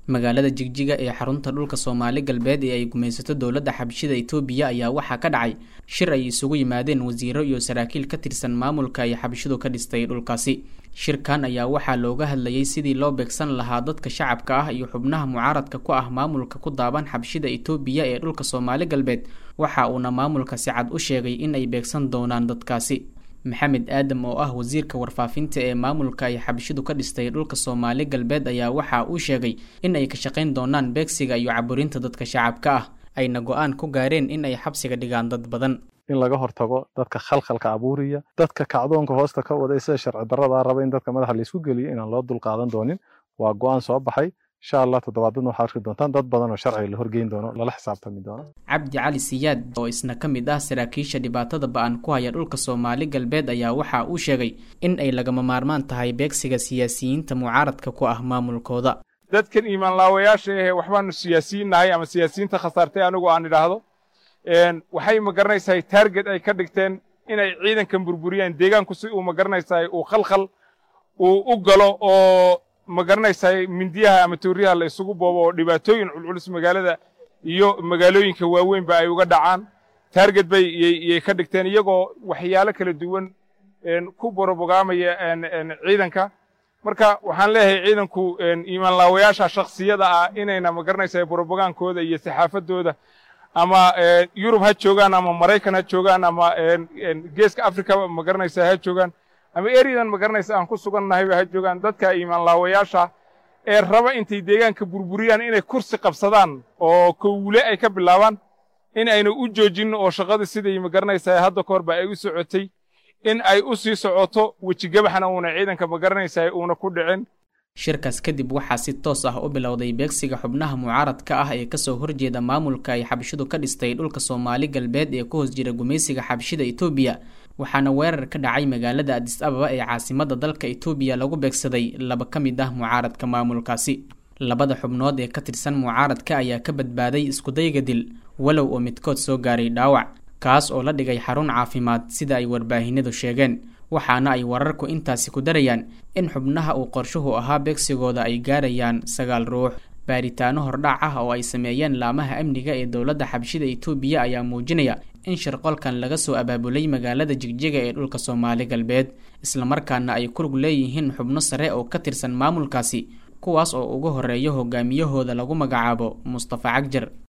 magaalada Jigjiga ee xarunta dhulka Soomaali galbeed ee ay gumaysato dowladda Xabashida Itoobiya ayaa waxaa ka dhacay shir ay isugu yimaadeen wasiiro iyo saraakiil ka tirsan maamulka ay Xabashidu ka dhistay dhulkaasi. Shirkan ayaa waxaa looga hadlayay sidii loo beegsan lahaa dadka shacabka ah iyo xubnaha mucaaradka ku ah maamulka ku daaban Xabashida Itoobiya ee dhulka Soomaali galbeed. Waxa uuna maamulka si cad u sheegay in ay beegsan doonaan dadkaasi. Maxamed Aadam oo ah wasiirka warfaafinta ee maamulka ay Xabashidu ka dhistay dhulka Soomaali galbeed ayaa waxa uu sheegay in ay ka shaqeyn doonaan beegsiga iyo caburinta dadka shacabka ah ayna go'aan ku gaareen in ay xabsiga dhigaan dad badan in laga hortago dadka khalkhalka abuuriya dadka kacdoonka hoosta ka wada sida sharci darrada raba in dadka madaxa la isku geliyo inaan loo dul qaadan doonin waa go'aan soo baxay insha Allah toddobaadna waxaa arki doontaan dad badan oo sharci la horgeyn doono lala xisaabtami doono. Cabdi Cali Siyaad oo isna ka mid ah saraakiisha dhibaatada ba'an ku haya dhulka Soomaali galbeed ayaa waxa uu sheegay in ay lagama maarmaan tahay beegsiga siyaasiyiinta mucaaradka ku ah maamulkooda. dadkan iimaan laawayaasha ah waxbaanu siyaasiyiinahay ama siyaasiyiinta khasaartay anigu aan idhaahdo waxay ma garanaysaa target ay ka dhigteen inay ciidankan burburiyaan deegaanku si uu ma garanaysaa uu khalkhal uu u galo oo ma garanaysaa mindiyaha ama tooriyaha la isugu boobo oo dhibaatooyin culculus magaalada iyo magaalooyinka waaweyn ba ay uga dhacaan target bay ka dhigteen iyagoo waxyaalo kala duwan ku borobogaamaya ciidanka marka waxaan leeyahay ciidanku iimaan laawayaasha shakhsiyada ah inayna ma garanaysaa borobogaankooda iyo saxaafadooda ama Yurub ha joogaan ama Mareykan ha joogaan ama geeska Afrika ma garanaysaa ha joogaan ama eridan ma garanaysaa aan ku sugannahay ha joogaan dadka iimaan laawayaasha ee raba intay deegaanka burburiyaan inay kursi qabsadaan oo kowle ay ka bilaabaan in ayna u joojin oo shaqada sidii ma garanaysaa hadda koorba ay u socotay in ay u sii socoto wajigabaxna uuna ciidanka ma garanaysaa uuna ku dhicin. shirkaas kadib waxaa si toos ah u bilowday beegsiga xubnaha mucaaradka ah ee ka soo horjeeda maamulka ay Xabashidu ka dhistay dhulka Soomaali galbeed ee ku hoos jira gumaysiga Xabashida Itoobiya waxaana weerar ka dhacay magaalada Addis Ababa ee caasimadda dalka Itoobiya lagu beegsaday laba ka mid ah mucaaradka maamulkaasi. labada xubnood ee ka tirsan mucaaradka ayaa ka badbaaday isku dayga dil walow oo midkood soo gaaray dhaawac kaas oo la dhigay xarun caafimaad sida ay warbaahinadu sheegeen. waxaana ay wararku intaasi ku darayaan in xubnaha uu qorshuhu ahaa beegsigooda ay gaarayaan 9 ruux. baaritaano hordhac ah oo ay sameeyeen laamaha amniga ee dowladda Xabashida Itoobiya ayaa muujinaya in shirqolkan laga soo abaabulay magaalada Jigjiga ee dhulka Soomaali galbeed isla markaana ay ku lug leeyihiin xubno sare oo ka tirsan maamulkaasi kuwaas oo ugu horeeyo hogaamiyahooda lagu magacaabo Mustafa Cagjar.